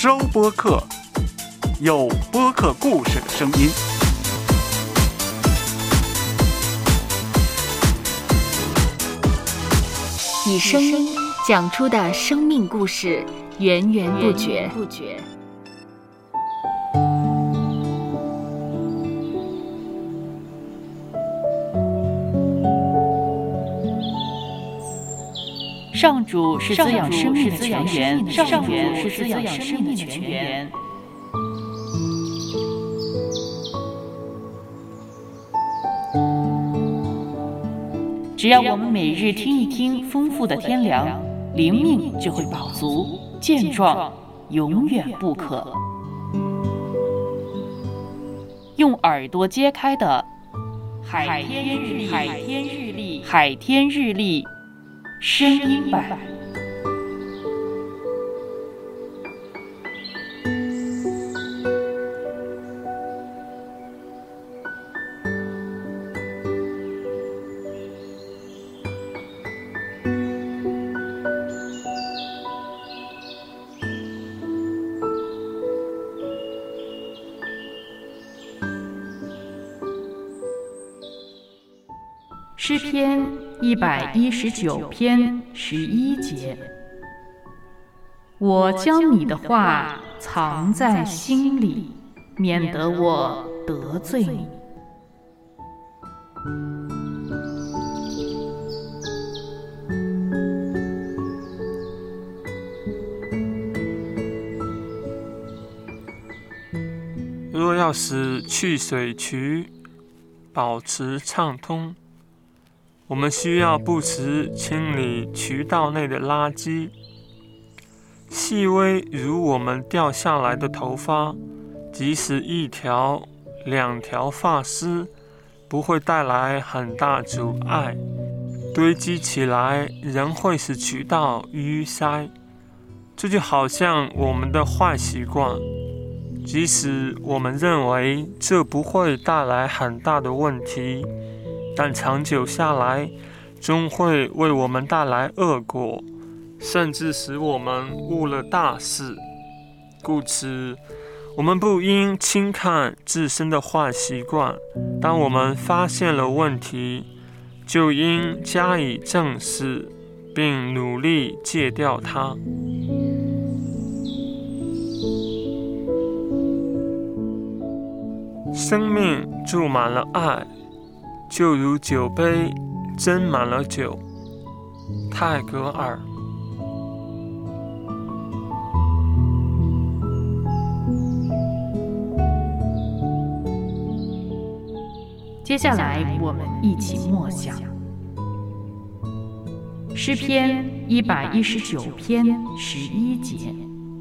收播客，有播客故事的声音。 以声音讲出的生命故事，源源不绝。 上主是滋养生命的泉源，上主是滋养生命的泉源。只要我们每日听一听丰富的天粮，灵命就会饱足健壮，永远不渴。用耳朵揭开的海天日历声音版。诗篇119篇11节，我将你的话藏在心里，免得我得罪你。 若要使去水渠保持畅通，我们需要不时清理渠道内的垃圾，细微如我们掉下来的头发，即使1条、2条发丝，不会带来很大阻碍，堆积起来仍会使渠道淤塞。这就好像我们的坏习惯，即使我们认为这不会带来很大的问题，但长久下来，终会为我们带来恶果，甚至使我们误了大事。故此，我们不应轻看自身的坏习惯，当我们发现了问题，就应加以正视，并努力戒掉它。生命注满了爱，就如酒杯斟满了酒。泰戈尔。 接下来我们一起默想诗篇119篇11节，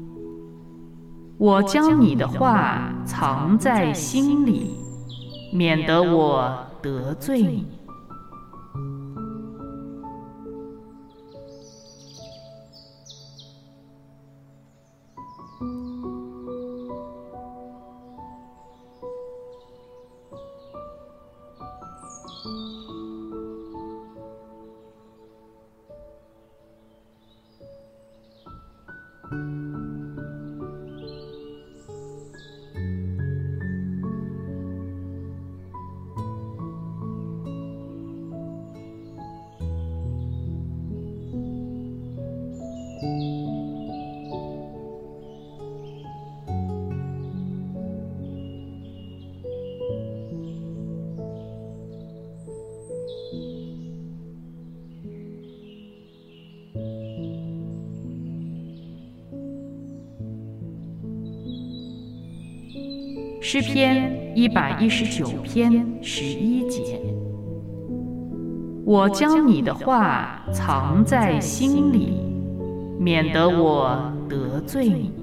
我将你的话藏在心里，免得我得罪你。诗篇119篇11节，我将你的话藏在心里，免得我得罪你。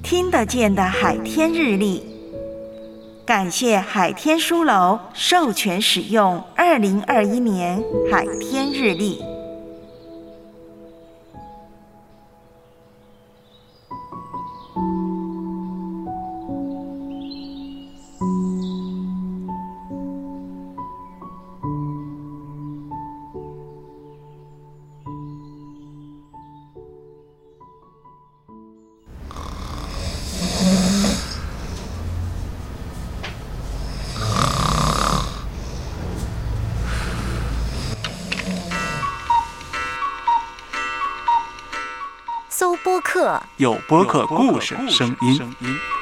听得见的海天日历。感谢海天书楼授权使用2021年海天日历。 搜播客， 有播客故事声音。